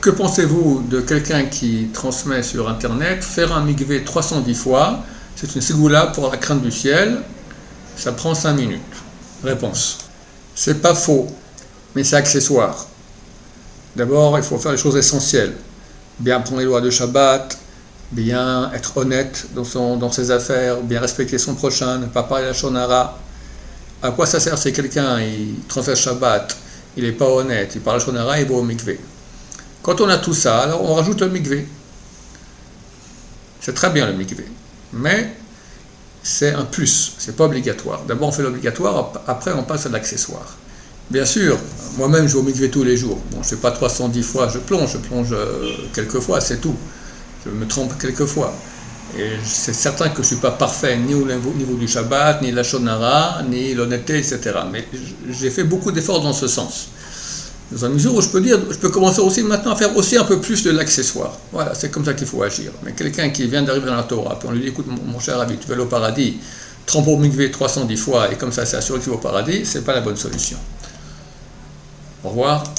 Que pensez-vous de quelqu'un qui transmet sur Internet faire un mikvé 310 fois, c'est une ségoula pour la crainte du ciel, ça prend 5 minutes. Réponse. C'est pas faux, mais c'est accessoire. D'abord, il faut faire les choses essentielles. Bien prendre les lois de Shabbat, bien être honnête dans ses affaires, bien respecter son prochain, ne pas parler la shonara. À quoi ça sert si quelqu'un il transfère Shabbat, il n'est pas honnête, il parle la shonara, il va au mikvé. Quand on a tout ça, alors on rajoute le mikvé. C'est très bien le mikvé, mais c'est un plus, c'est pas obligatoire. D'abord on fait l'obligatoire, après on passe à l'accessoire. Bien sûr, moi-même je vais au mikvé tous les jours. Bon, je ne fais pas 310 fois, je plonge quelques fois, c'est tout. Je me trompe quelques fois. Et c'est certain que je ne suis pas parfait ni au niveau du Shabbat, ni la shonara, ni l'honnêteté, etc. Mais j'ai fait beaucoup d'efforts dans ce sens. Dans une mesure où je peux commencer aussi maintenant à faire aussi un peu plus de l'accessoire. Voilà, c'est comme ça qu'il faut agir. Mais quelqu'un qui vient d'arriver dans la Torah, puis on lui dit, écoute mon cher ami, tu vas aller au paradis, trempe au mikvé 310 fois, et comme ça c'est assuré que tu vas au paradis, c'est pas la bonne solution. Au revoir.